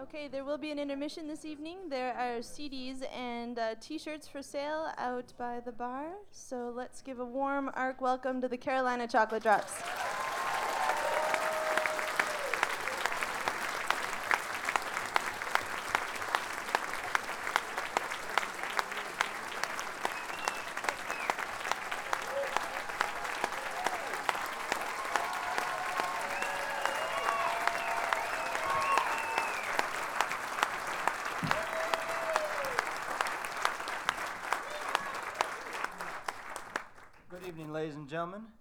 Okay, there will be an intermission this evening. There are CDs and T-shirts for sale out by the bar. So let's give a warm ARC welcome to the Carolina Chocolate Drops. Good evening, ladies and gentlemen.